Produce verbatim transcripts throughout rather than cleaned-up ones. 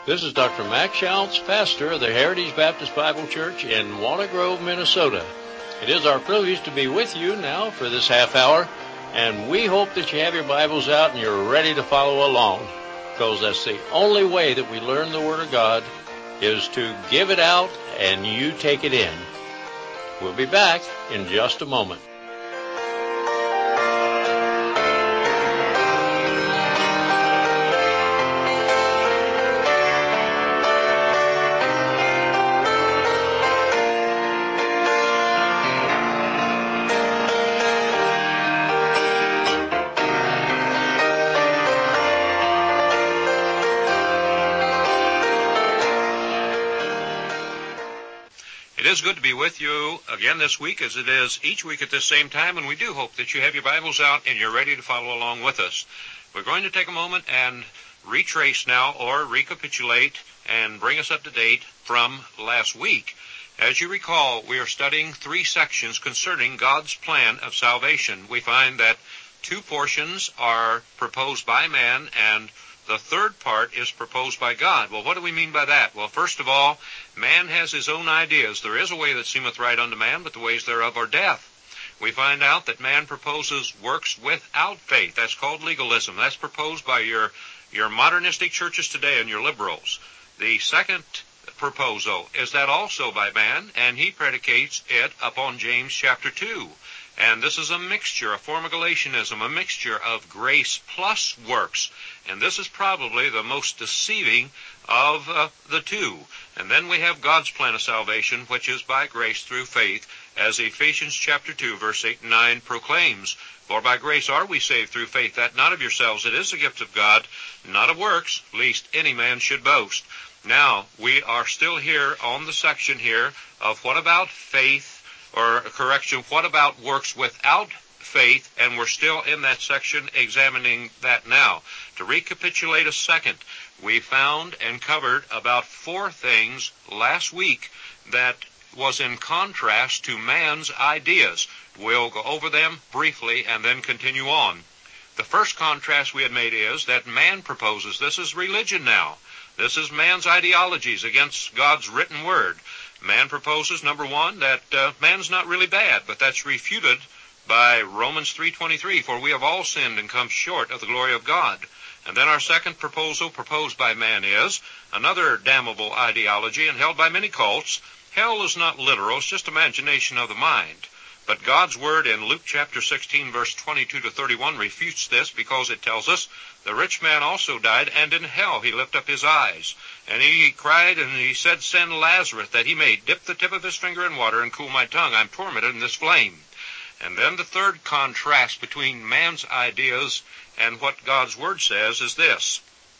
This is Doctor Max Schultz, pastor of the Heritage Baptist Bible Church in Walnut Grove, Minnesota. It is our privilege to be with you now for this half hour, and we hope that you have your Bibles out and you're ready to follow along, because that's the only way that we learn the Word of God is to give it out and you take it in. We'll be back in just a moment. It is good to be with you again this week, as it is each week at this same time, and we do hope that you have your Bibles out and you're ready to follow along with us. We're going to take a moment and retrace now, or recapitulate, and bring us up to date from last week. As you recall, we are studying three sections concerning God's plan of salvation. We find that two portions are proposed by man, and the third part is proposed by God. Well, what do we mean by that? Well, first of all, man has his own ideas. There is a way that seemeth right unto man, but the ways thereof are death. We find out that man proposes works without faith. That's called legalism. That's proposed by your, your modernistic churches today and your liberals. The second proposal is that also by man, and he predicates it upon James chapter two. And this is a mixture, a form of Galatianism, a mixture of grace plus works. And this is probably the most deceiving of uh, the two. And then we have God's plan of salvation, which is by grace through faith, as Ephesians chapter two, verse eight and nine proclaims. For by grace are we saved through faith, that not of yourselves, it is a gift of God, not of works, lest any man should boast. Now, we are still here on the section here of what about faith, or correction, what about works without faith, and we're still in that section examining that now. To recapitulate a second, we found and covered about four things last week that was in contrast to man's ideas. We'll go over them briefly and then continue on. The first contrast we had made is that man proposes, this is religion now. This is man's ideologies against God's written word. Man proposes, number one, that uh, man's not really bad, but that's refuted by Romans three twenty-three, for we have all sinned and come short of the glory of God. And then our second proposal proposed by man is another damnable ideology and held by many cults. Hell is not literal, it's just imagination of the mind. But God's word in Luke chapter sixteen, verse twenty-two to thirty-one refutes this, because it tells us, the rich man also died, and in hell he lifted up his eyes. And he cried, and he said, send Lazarus, that he may dip the tip of his finger in water and cool my tongue. I'm tormented in this flame. And then the third contrast between man's ideas and what God's word says is this.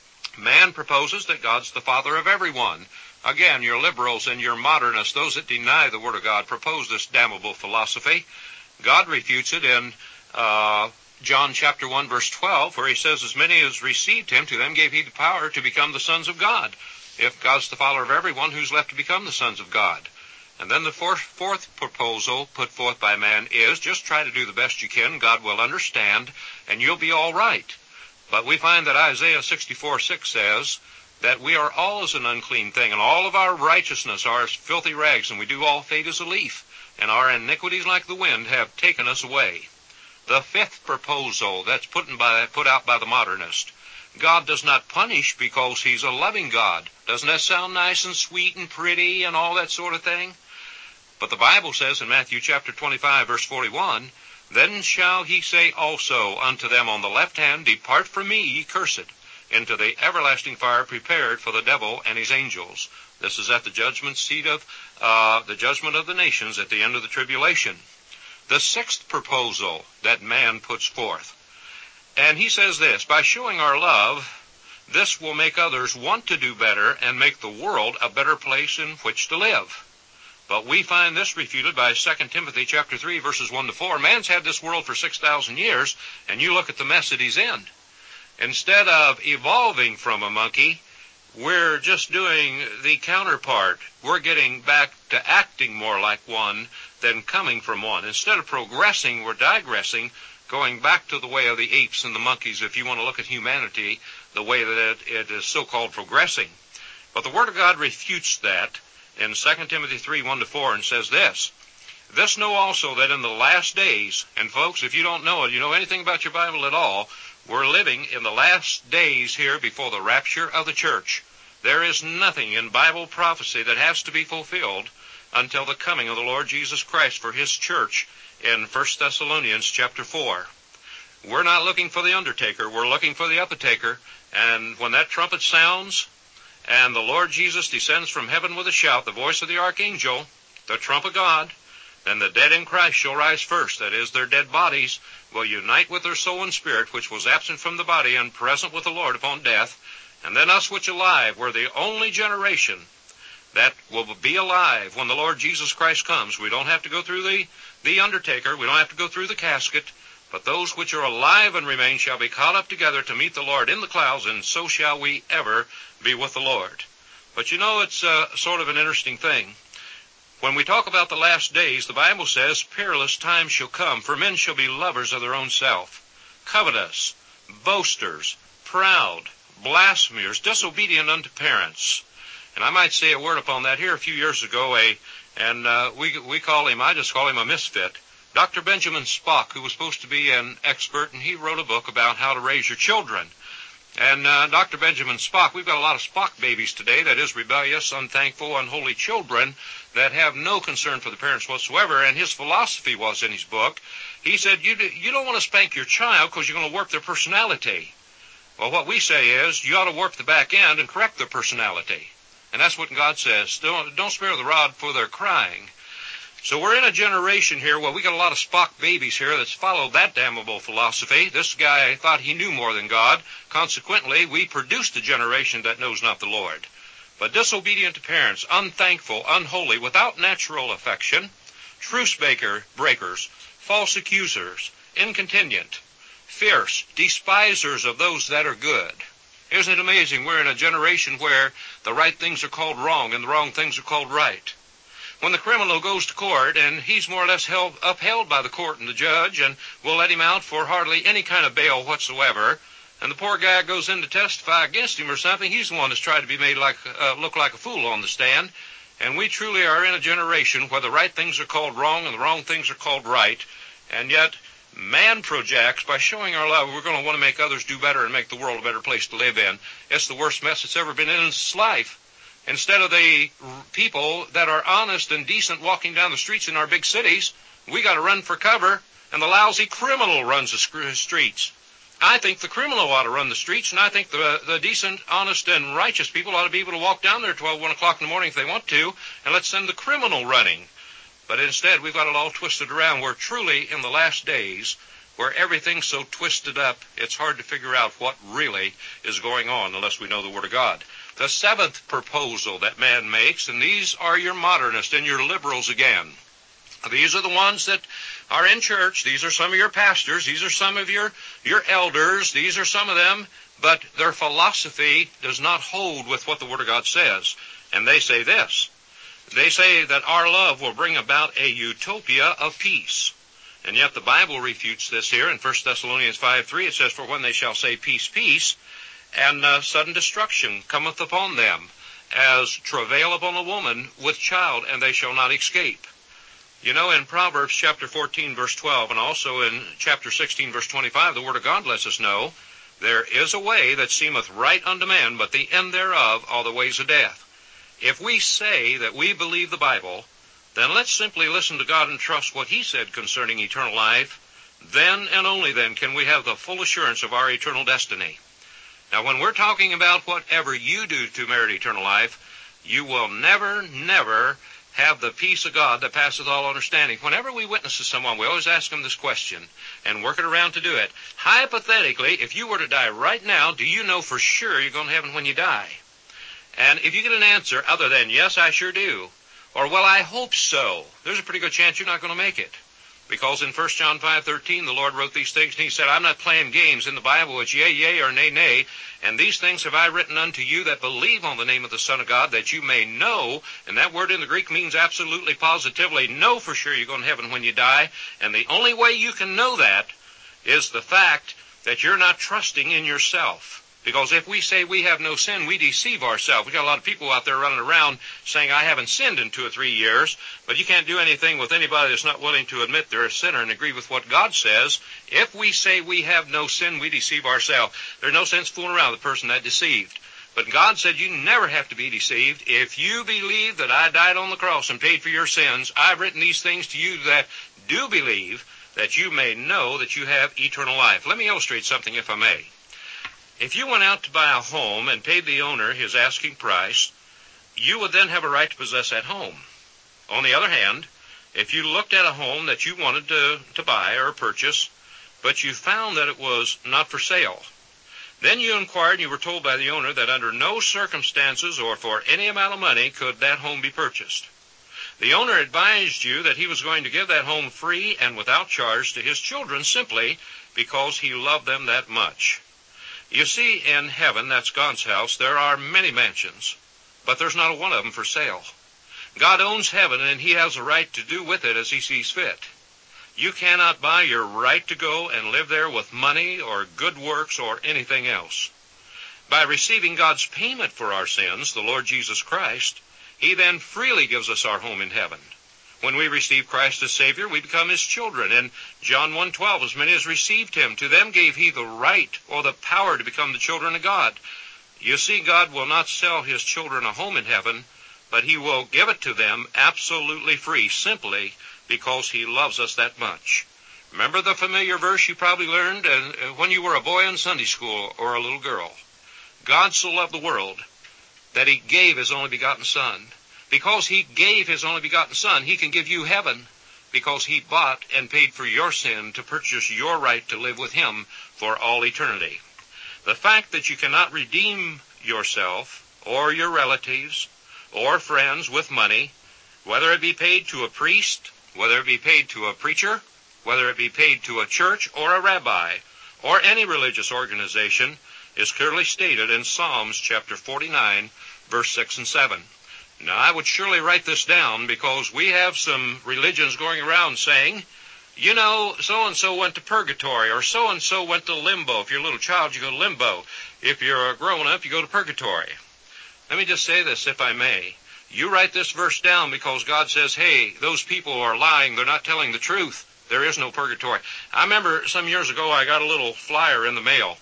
Man proposes that God's the father of everyone. Again, your liberals and your modernists, those that deny the word of God, propose this damnable philosophy. God refutes it in uh, John chapter one, verse twelve, where he says, as many as received him, to them gave he the power to become the sons of God. If God's the father of everyone, who's left to become the sons of God? And then the fourth, fourth proposal put forth by man is, just try to do the best you can, God will understand, and you'll be all right. But we find that Isaiah sixty-four six says that we are all as an unclean thing, and all of our righteousness are as filthy rags, and we do all fade as a leaf, and our iniquities like the wind have taken us away. The fifth proposal that's put, in by, put out by the modernist. God does not punish because he's a loving God. Doesn't that sound nice and sweet and pretty and all that sort of thing? But the Bible says in Matthew chapter twenty-five, verse forty-one, then shall he say also unto them on the left hand, depart from me, ye cursed, into the everlasting fire prepared for the devil and his angels. This is at the judgment seat of uh, the judgment of the nations at the end of the tribulation. The sixth proposal that man puts forth. And he says this, by showing our love, this will make others want to do better and make the world a better place in which to live. But we find this refuted by Second Timothy chapter three, verses one to four. Man's had this world for six thousand years, and you look at the mess that he's in. Instead of evolving from a monkey, we're just doing the counterpart. We're getting back to acting more like one than coming from one. Instead of progressing, we're digressing, going back to the way of the apes and the monkeys, if you want to look at humanity, the way that it, it is so-called progressing. But the Word of God refutes that in Second Timothy three, one to four, and says this, "This know also that in the last days," and folks, if you don't know it, you know anything about your Bible at all, we're living in the last days here before the rapture of the church. There is nothing in Bible prophecy that has to be fulfilled until the coming of the Lord Jesus Christ for His church in First Thessalonians chapter four. We're not looking for the undertaker, we're looking for the uptaker, and when that trumpet sounds, and the Lord Jesus descends from heaven with a shout, the voice of the archangel, the trump of God, then the dead in Christ shall rise first, that is, their dead bodies will unite with their soul and spirit, which was absent from the body and present with the Lord upon death, and then us which alive, we're the only generation that will be alive when the Lord Jesus Christ comes. We don't have to go through the, the undertaker, we don't have to go through the casket, but those which are alive and remain shall be caught up together to meet the Lord in the clouds, and so shall we ever be with the Lord. But you know, it's uh, sort of an interesting thing. When we talk about the last days, the Bible says, "Perilous times shall come, for men shall be lovers of their own self, covetous, boasters, proud, blasphemers, disobedient unto parents." And I might say a word upon that here. A few years ago, a and uh, we we call him, I just call him a misfit, Doctor Benjamin Spock, who was supposed to be an expert, and he wrote a book about how to raise your children. And uh, Doctor Benjamin Spock, we've got a lot of Spock babies today, that is, rebellious, unthankful, unholy children that have no concern for the parents whatsoever. And his philosophy was in his book, he said, you, do, you don't want to spank your child because you're going to warp their personality. Well, what we say is, you ought to warp the back end and correct their personality. And that's what God says. Don't, don't spare the rod for their crying. So we're in a generation here where we got a lot of Spock babies here that's followed that damnable philosophy. This guy thought he knew more than God. Consequently, we produced a generation that knows not the Lord. But disobedient to parents, unthankful, unholy, without natural affection, truce breakers, false accusers, incontinent, fierce, despisers of those that are good. Isn't it amazing? We're in a generation where the right things are called wrong and the wrong things are called right. When the criminal goes to court, and he's more or less held, upheld by the court and the judge, and will let him out for hardly any kind of bail whatsoever, and the poor guy goes in to testify against him or something, he's the one that's tried to be made like uh, look like a fool on the stand. And we truly are in a generation where the right things are called wrong and the wrong things are called right, and yet man projects, by showing our love, we're going to want to make others do better and make the world a better place to live in. It's the worst mess that's ever been in this life. Instead of the people that are honest and decent walking down the streets in our big cities, we got to run for cover, and the lousy criminal runs the streets. I think the criminal ought to run the streets, and I think the, the decent, honest, and righteous people ought to be able to walk down there at twelve, one o'clock in the morning if they want to, and let's send the criminal running. But instead, we've got it all twisted around. We're truly in the last days where everything's so twisted up, it's hard to figure out what really is going on unless we know the Word of God. The seventh proposal that man makes, and these are your modernists and your liberals again. These are the ones that are in church. These are some of your pastors. These are some of your, your elders. These are some of them. But their philosophy does not hold with what the Word of God says. And they say this. They say that our love will bring about a utopia of peace. And yet the Bible refutes this here in First Thessalonians five three. It says, "For when they shall say peace, peace, and uh, sudden destruction cometh upon them, as travail upon a woman with child, and they shall not escape." You know, in Proverbs chapter fourteen, verse twelve, and also in chapter sixteen, verse twenty-five, the Word of God lets us know, "There is a way that seemeth right unto man, but the end thereof are the ways of death." If we say that we believe the Bible, then let's simply listen to God and trust what He said concerning eternal life. Then and only then can we have the full assurance of our eternal destiny. Now, when we're talking about whatever you do to merit eternal life, you will never, never have the peace of God that passeth all understanding. Whenever we witness to someone, we always ask them this question and work it around to do it. Hypothetically, if you were to die right now, do you know for sure you're going to heaven when you die? And if you get an answer other than, "Yes, I sure do," or "Well, I hope so," there's a pretty good chance you're not going to make it. Because in First John five thirteen, the Lord wrote these things, and He said, "I'm not playing games in the Bible. It's yea, yea, or nay, nay. And these things have I written unto you that believe on the name of the Son of God, that you may know," and that word in the Greek means absolutely, positively, know for sure you're going to heaven when you die. And the only way you can know that is the fact that you're not trusting in yourself. Because if we say we have no sin, we deceive ourselves. We got a lot of people out there running around saying, I haven't sinned in two or three years, but you can't do anything with anybody that's not willing to admit they're a sinner and agree with what God says. If we say we have no sin, we deceive ourselves. There's no sense fooling around with the person that deceived. But God said you never have to be deceived. If you believe that I died on the cross and paid for your sins, I've written these things to you that do believe, that you may know that you have eternal life. Let me illustrate something, if I may. If you went out to buy a home and paid the owner his asking price, you would then have a right to possess that home. On the other hand, if you looked at a home that you wanted to, to buy or purchase, but you found that it was not for sale, then you inquired and you were told by the owner that under no circumstances or for any amount of money could that home be purchased. The owner advised you that he was going to give that home free and without charge to his children simply because he loved them that much. You see, in heaven, that's God's house, there are many mansions, but there's not a one of them for sale. God owns heaven, and he has a right to do with it as he sees fit. You cannot buy your right to go and live there with money or good works or anything else. By receiving God's payment for our sins, the Lord Jesus Christ, he then freely gives us our home in heaven. When we receive Christ as Savior, we become his children. In John one twelve, as many as received him, to them gave he the right or the power to become the children of God. You see, God will not sell his children a home in heaven, but he will give it to them absolutely free, simply because he loves us that much. Remember the familiar verse you probably learned uh, when you were a boy in Sunday school or a little girl? God so loved the world that he gave his only begotten Son. Because he gave his only begotten Son, he can give you heaven, because he bought and paid for your sin to purchase your right to live with him for all eternity. The fact that you cannot redeem yourself or your relatives or friends with money, whether it be paid to a priest, whether it be paid to a preacher, whether it be paid to a church or a rabbi, or any religious organization, is clearly stated in Psalms chapter forty-nine, verse six and seven. Now, I would surely write this down because we have some religions going around saying, you know, so-and-so went to purgatory, or so-and-so went to limbo. If you're a little child, you go to limbo. If you're a grown-up, you go to purgatory. Let me just say this, if I may. You write this verse down because God says, hey, those people are lying. They're not telling the truth. There is no purgatory. I remember some years ago I got a little flyer in the mail,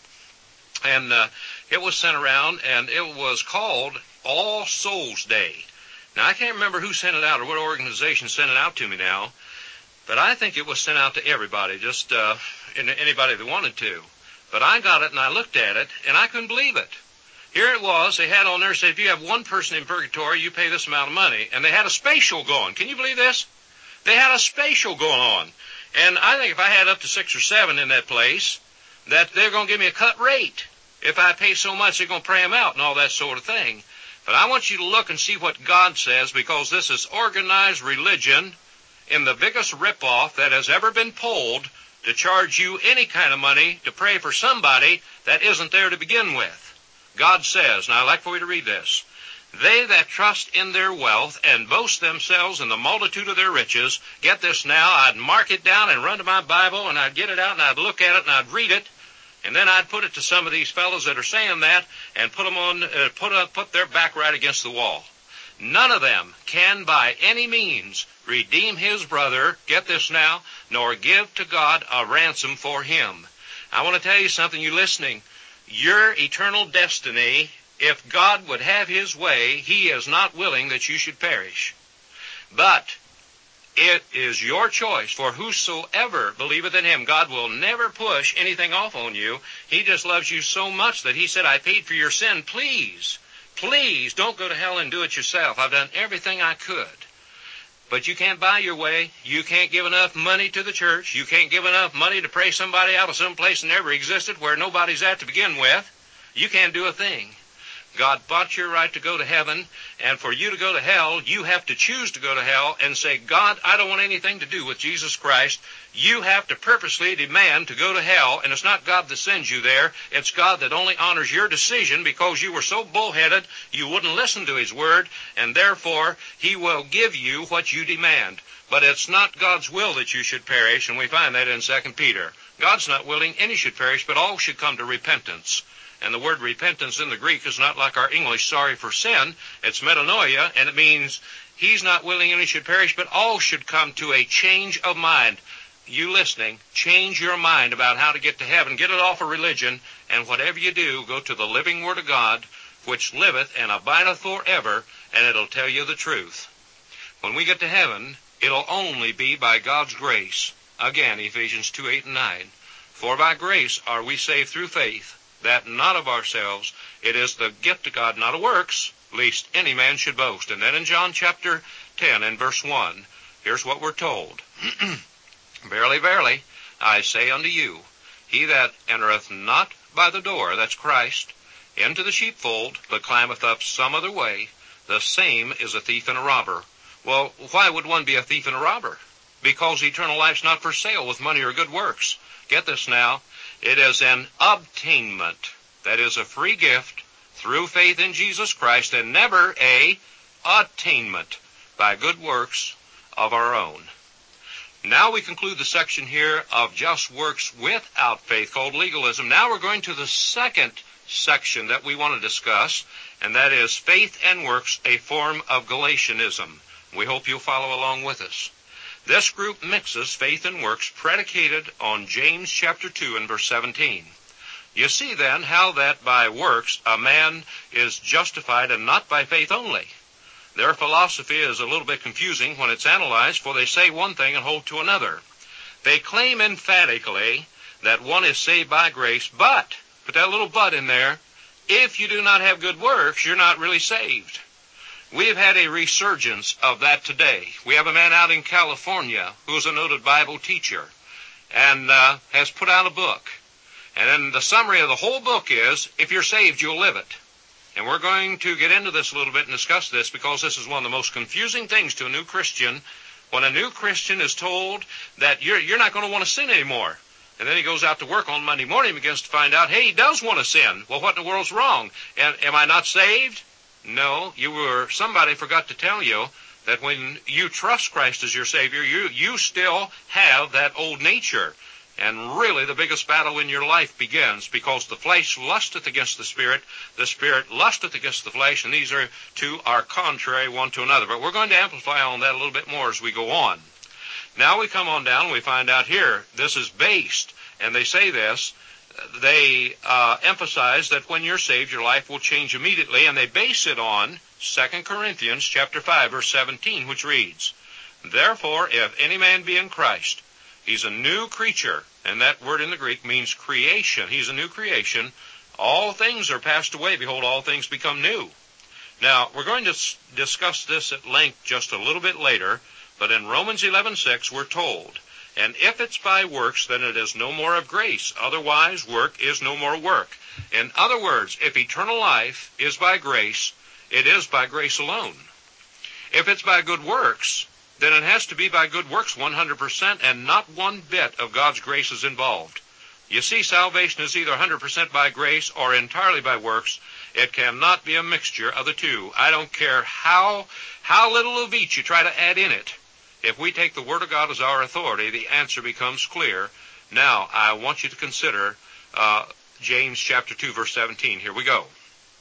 and uh, it was sent around, and it was called All Souls Day. Now, I can't remember who sent it out or what organization sent it out to me now, but I think it was sent out to everybody, just uh, anybody that wanted to. But I got it, and I looked at it, and I couldn't believe it. Here it was. They had on there, said, if you have one person in purgatory, you pay this amount of money. And they had a spatial going. Can you believe this? They had a spatial going on. And I think if I had up to six or seven in that place, that they're going to give me a cut rate. If I pay so much, they're going to pray them out and all that sort of thing. But I want you to look and see what God says, because this is organized religion in the biggest ripoff that has ever been pulled to charge you any kind of money to pray for somebody that isn't there to begin with. God says, and I'd like for you to read this, they that trust in their wealth and boast themselves in the multitude of their riches, get this now, I'd mark it down and run to my Bible, and I'd get it out, and I'd look at it, and I'd read it, and then I'd put it to some of these fellows that are saying that, and put them on, uh, put uh, put their back right against the wall. None of them can by any means redeem his brother, get this now, nor give to God a ransom for him. I want to tell you something, you listening. Your eternal destiny, if God would have his way, he is not willing that you should perish. But it is your choice, for whosoever believeth in him. God will never push anything off on you. He just loves you so much that he said, I paid for your sin. Please, please don't go to hell and do it yourself. I've done everything I could. But you can't buy your way. You can't give enough money to the church. You can't give enough money to pray somebody out of some place that never existed where nobody's at to begin with. You can't do a thing. God bought your right to go to heaven, and for you to go to hell, you have to choose to go to hell and say, God, I don't want anything to do with Jesus Christ. You have to purposely demand to go to hell, and it's not God that sends you there. It's God that only honors your decision because you were so bullheaded you wouldn't listen to his word, and therefore he will give you what you demand. But it's not God's will that you should perish, and we find that in Second Peter. God's not willing any should perish, but all should come to repentance. And the word repentance in the Greek is not like our English sorry for sin. It's metanoia, and it means he's not willing any should perish, but all should come to a change of mind. You listening, change your mind about how to get to heaven. Get it off of religion, and whatever you do, go to the living Word of God, which liveth and abideth forever, and it'll tell you the truth. When we get to heaven, it'll only be by God's grace. Again, Ephesians two, eight, and nine. For by grace are we saved through faith, that not of ourselves, it is the gift of God, not of works, lest any man should boast. And then in John chapter ten and verse one, here's what we're told. Verily, verily, I say unto you, he that entereth not by the door, that's Christ, into the sheepfold, but climbeth up some other way, the same is a thief and a robber. Well, why would one be a thief and a robber? Because eternal life's not for sale with money or good works. Get this now. It is an obtainment. That is a free gift through faith in Jesus Christ, and never a attainment by good works of our own. Now we conclude the section here of just works without faith, called legalism. Now we're going to the second section that we want to discuss, and that is faith and works, a form of Galatianism. We hope you'll follow along with us. This group mixes faith and works predicated on James chapter two and verse seventeen. You see then how that by works a man is justified and not by faith only. Their philosophy is a little bit confusing when it's analyzed, for they say one thing and hold to another. They claim emphatically that one is saved by grace, but, put that little but in there, if you do not have good works, you're not really saved. We have had a resurgence of that today. We have a man out in California who is a noted Bible teacher and uh, has put out a book. And then the summary of the whole book is, if you're saved, you'll live it. And we're going to get into this a little bit and discuss this, because this is one of the most confusing things to a new Christian. When a new Christian is told that you're, you're not going to want to sin anymore, and then he goes out to work on Monday morning and begins to find out, hey, he does want to sin. Well, what in the world's wrong? Am, am I not saved? No, you were, somebody forgot to tell you that when you trust Christ as your Savior, you, you still have that old nature. And really the biggest battle in your life begins, because the flesh lusteth against the Spirit, the Spirit lusteth against the flesh, and these are two are contrary one to another. But we're going to amplify on that a little bit more as we go on. Now we come on down and we find out here, this is based, and they say this, they uh, emphasize that when you're saved, your life will change immediately, and they base it on Second Corinthians chapter five, verse seventeen, which reads, Therefore, if any man be in Christ, he's a new creature, and that word in the Greek means creation. He's a new creation. All things are passed away. Behold, all things become new. Now, we're going to s- discuss this at length just a little bit later, but in Romans eleven six, we're told, And if it's by works, then it is no more of grace. Otherwise, work is no more work. In other words, if eternal life is by grace, it is by grace alone. If it's by good works, then it has to be by good works one hundred percent, and not one bit of God's grace is involved. You see, salvation is either one hundred percent by grace or entirely by works. It cannot be a mixture of the two. I don't care how, how little of each you try to add in it. If we take the Word of God as our authority, the answer becomes clear. Now, I want you to consider uh, James chapter two, verse seventeen. Here we go.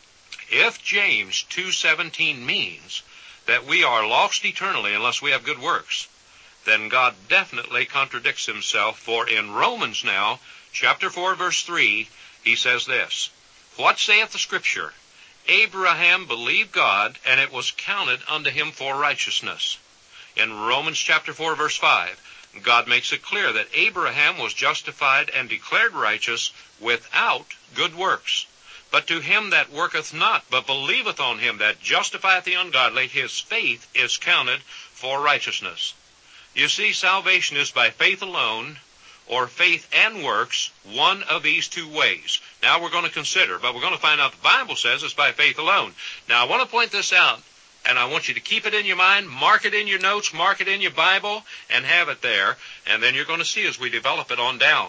If James two seventeen means that we are lost eternally unless we have good works, then God definitely contradicts himself, for in Romans now, chapter four, verse three, he says this, What saith the Scripture? Abraham believed God, and it was counted unto him for righteousness. In Romans chapter four, verse five, God makes it clear that Abraham was justified and declared righteous without good works. But to him that worketh not, but believeth on him that justifieth the ungodly, his faith is counted for righteousness. You see, salvation is by faith alone, or faith and works, one of these two ways. Now we're going to consider, but we're going to find out the Bible says it's by faith alone. Now I want to point this out, and I want you to keep it in your mind, mark it in your notes, mark it in your Bible, and have it there, and then you're going to see as we develop it on down.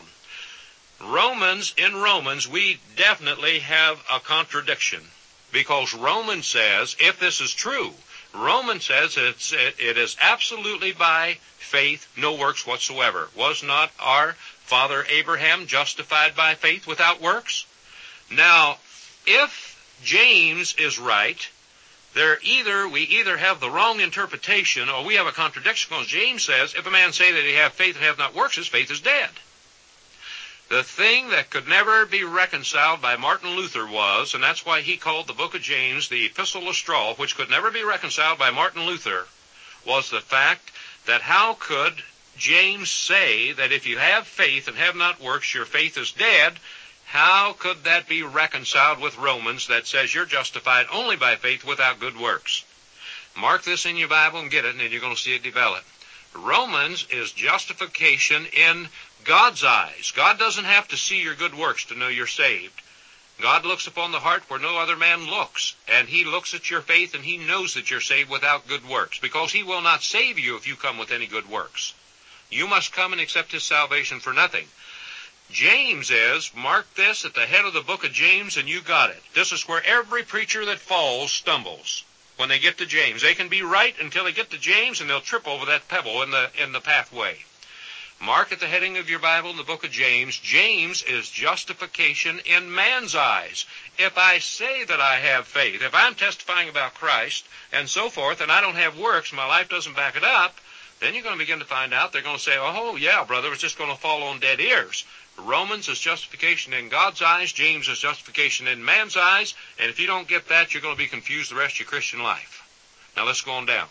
Romans, in Romans, we definitely have a contradiction, because Romans says, if this is true, Romans says it's, it, it is absolutely by faith, no works whatsoever. Was not our father Abraham justified by faith without works? Now, if James is right, there either we either have the wrong interpretation or we have a contradiction, because James says, if a man say that he have faith and have not works, his faith is dead. The thing that could never be reconciled by Martin Luther was, and that's why he called the book of James the Epistle of Straw, which could never be reconciled by Martin Luther, was the fact that how could James say that if you have faith and have not works, your faith is dead? How could that be reconciled with Romans that says you're justified only by faith without good works? Mark this in your Bible and get it, and then you're going to see it develop. Romans is justification in God's eyes. God doesn't have to see your good works to know you're saved. God looks upon the heart where no other man looks, and he looks at your faith and he knows that you're saved without good works, because he will not save you if you come with any good works. You must come and accept his salvation for nothing. James is, mark this at the head of the book of James, and you got it. This is where every preacher that falls stumbles. When they get to James, they can be right until they get to James, and they'll trip over that pebble in the in the pathway. Mark at the heading of your Bible in the book of James, James is justification in man's eyes. If I say that I have faith, if I'm testifying about Christ and so forth, and I don't have works, my life doesn't back it up, then you're going to begin to find out, they're going to say, oh, yeah, brother, it's just going to fall on dead ears. Romans is justification in God's eyes, James is justification in man's eyes, and if you don't get that, you're going to be confused the rest of your Christian life. Now let's go on down.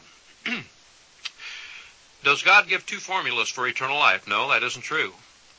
Does God give two formulas for eternal life? No, that isn't true.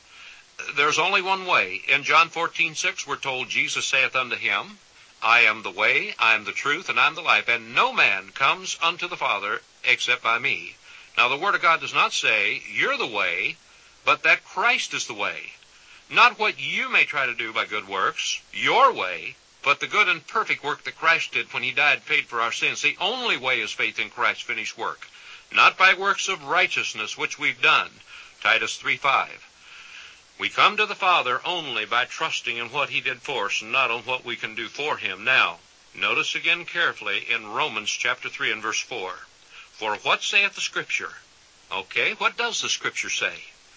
There's only one way. In John fourteen six, we're told, Jesus saith unto him, I am the way, I am the truth, and I am the life, and no man comes unto the Father except by me. Now the Word of God does not say, you're the way, but that Christ is the way. Not what you may try to do by good works, your way, but the good and perfect work that Christ did when he died and paid for our sins. The only way is faith in Christ's finished work. Not by works of righteousness which we've done. Titus three five. We come to the Father only by trusting in what he did for us, and not on what we can do for him. Now, notice again carefully in Romans chapter three and verse four. For what saith the Scripture? Okay, what does the Scripture say?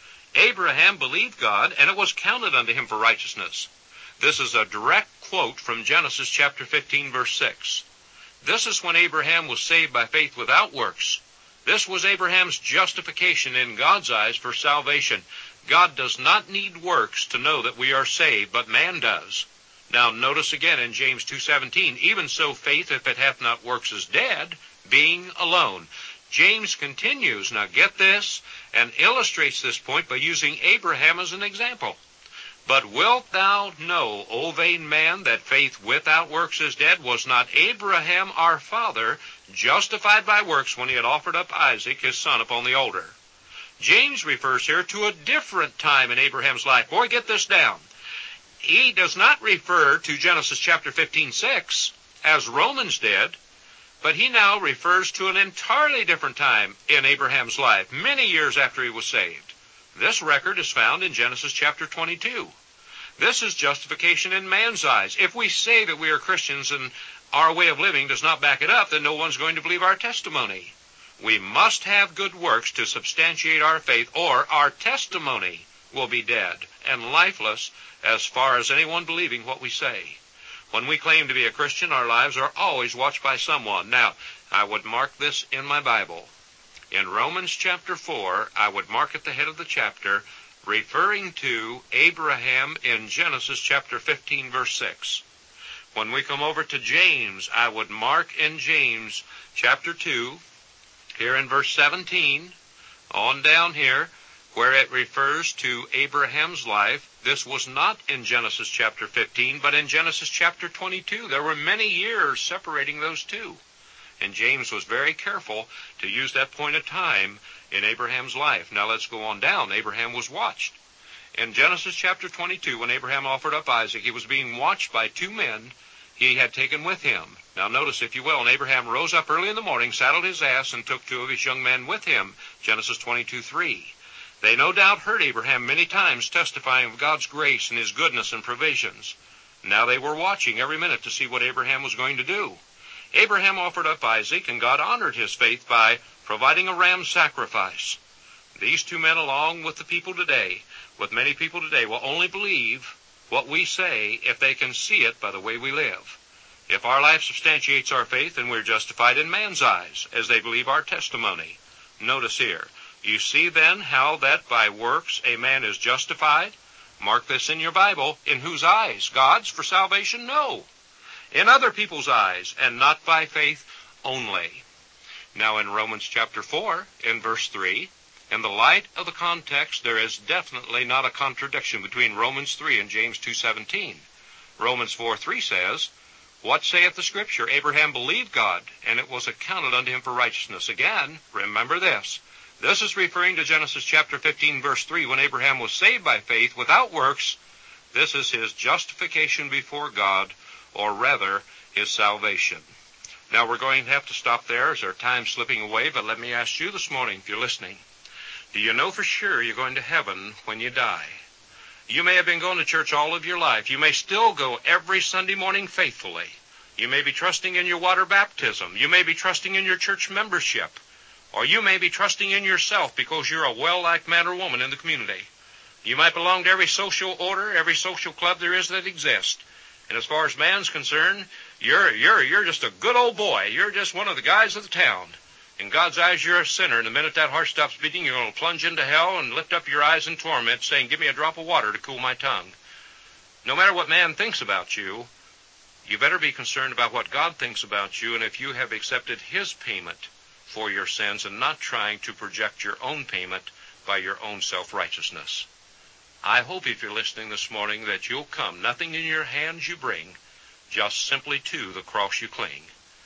Abraham believed God, and it was counted unto him for righteousness. This is a direct quote from Genesis chapter fifteen, verse six. This is when Abraham was saved by faith without works. This was Abraham's justification in God's eyes for salvation. God does not need works to know that we are saved, but man does. Now notice again in James two seventeen, even so faith, if it hath not works, is dead, being alone. James continues, now get this, and illustrates this point by using Abraham as an example. But wilt thou know, O vain man, that faith without works is dead? Was not Abraham our father justified by works when he had offered up Isaac, his son, upon the altar? James refers here to a different time in Abraham's life. Boy, get this down. He does not refer to Genesis chapter fifteen six, as Romans did, but he now refers to an entirely different time in Abraham's life, many years after he was saved. This record is found in Genesis chapter twenty-two. This is justification in man's eyes. If we say that we are Christians and our way of living does not back it up, then no one's going to believe our testimony. We must have good works to substantiate our faith, or our testimony will be dead and lifeless as far as anyone believing what we say. When we claim to be a Christian, our lives are always watched by someone. Now, I would mark this in my Bible. In Romans chapter four, I would mark at the head of the chapter, referring to Abraham in Genesis chapter fifteen, verse six. When we come over to James, I would mark in James chapter two, here in verse seventeen, on down here, where it refers to Abraham's life. This was not in Genesis chapter fifteen, but in Genesis chapter twenty-two. There were many years separating those two. And James was very careful to use that point of time in Abraham's life. Now let's go on down. Abraham was watched. In Genesis chapter twenty-two, when Abraham offered up Isaac, he was being watched by two men he had taken with him. Now notice, if you will, and Abraham rose up early in the morning, saddled his ass, and took two of his young men with him. Genesis twenty-two three. They no doubt heard Abraham many times testifying of God's grace and his goodness and provisions. Now they were watching every minute to see what Abraham was going to do. Abraham offered up Isaac, and God honored his faith by providing a ram sacrifice. These two men, along with the people today, with many people today, will only believe what we say if they can see it by the way we live. If our life substantiates our faith, then we're justified in man's eyes, as they believe our testimony. Notice here, you see then how that by works a man is justified? Mark this in your Bible. In whose eyes? God's for salvation? No. In other people's eyes, and not by faith only. Now in Romans chapter four, in verse three, in the light of the context, there is definitely not a contradiction between Romans three and James two seventeen. Romans four three says, "What saith the Scripture? Abraham believed God, and it was accounted unto him for righteousness." Again, remember this. This is referring to Genesis chapter fifteen, verse three, when Abraham was saved by faith without works. This is his justification before God, or rather, his salvation. Now, we're going to have to stop there as our time's slipping away, but let me ask you this morning, if you're listening, do you know for sure you're going to heaven when you die? You may have been going to church all of your life. You may still go every Sunday morning faithfully. You may be trusting in your water baptism. You may be trusting in your church membership. Or you may be trusting in yourself because you're a well-liked man or woman in the community. You might belong to every social order, every social club there is that exists. And as far as man's concerned, you're you're you're just a good old boy. You're just one of the guys of the town. In God's eyes, you're a sinner, and the minute that heart stops beating, you're going to plunge into hell and lift up your eyes in torment, saying, "Give me a drop of water to cool my tongue." No matter what man thinks about you, you better be concerned about what God thinks about you, and if you have accepted his payment for your sins and not trying to project your own payment by your own self-righteousness. I hope if you're listening this morning that you'll come, nothing in your hands you bring, just simply to the cross you cling.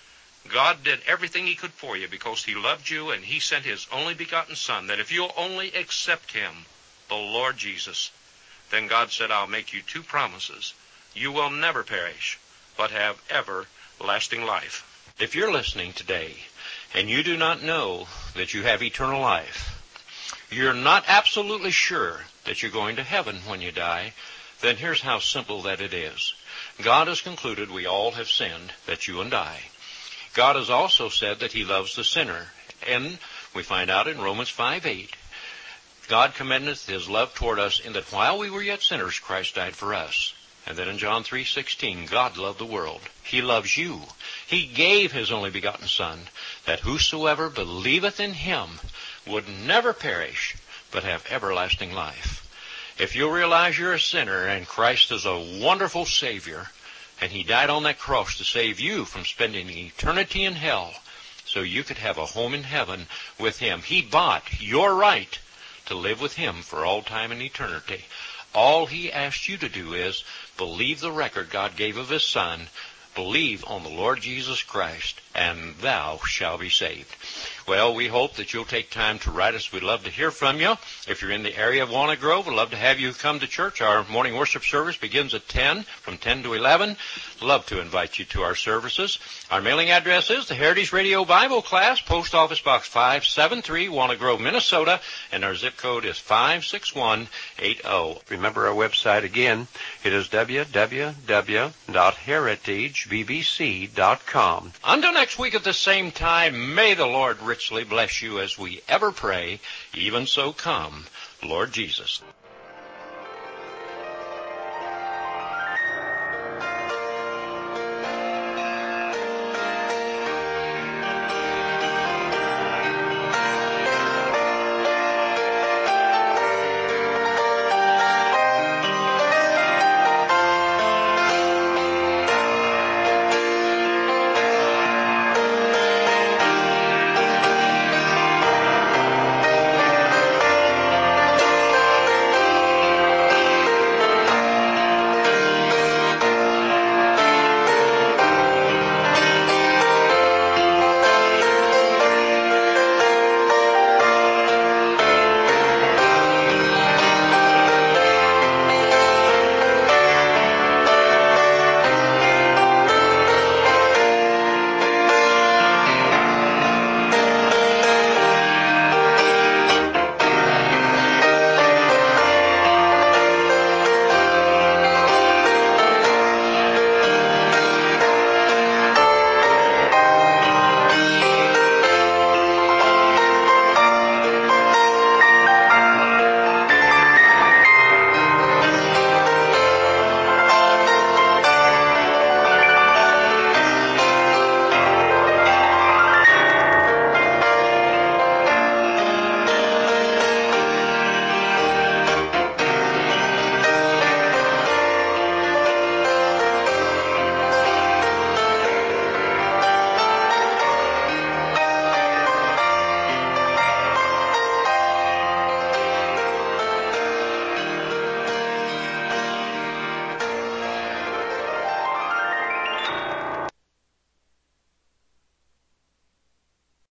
God did everything he could for you because he loved you, and he sent his only begotten Son, that if you'll only accept him, the Lord Jesus, then God said, "I'll make you two promises. You will never perish, but have everlasting life." If you're listening today, and you do not know that you have eternal life, you're not absolutely sure that you're going to heaven when you die, then here's how simple that it is. God has concluded we all have sinned, that you and I. God has also said that he loves the sinner, and we find out in Romans five eight, God commendeth his love toward us in that while we were yet sinners, Christ died for us. And then in John three sixteen, God loved the world. He loves you. He gave his only begotten Son, that whosoever believeth in him would never perish, but have everlasting life. If you realize you're a sinner and Christ is a wonderful Savior, and he died on that cross to save you from spending eternity in hell so you could have a home in heaven with him. He bought your right to live with him for all time and eternity. All he asked you to do is believe the record God gave of his Son, believe on the Lord Jesus Christ, and thou shalt be saved. Well, we hope that you'll take time to write us. We'd love to hear from you. If you're in the area of Walnut Grove, we'd love to have you come to church. Our morning worship service begins at ten, from ten to eleven. Love to invite you to our services. Our mailing address is the Heritage Radio Bible Class, Post Office Box five seven three, Walnut Grove, Minnesota, and our zip code is five six one eight zero. Remember our website again. It is w w w dot heritage b b c dot com. Until next week at the same time, may the Lord richly bless you as we ever pray. Even so come, Lord Jesus.